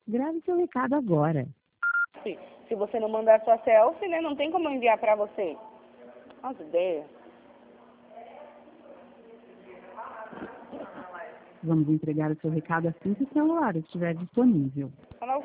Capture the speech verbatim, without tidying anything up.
Grave seu recado agora. Se, se você não mandar sua selfie, né, não tem como eu enviar pra você. Nossa ideia. Vamos entregar o seu recado assim que o celular estiver disponível.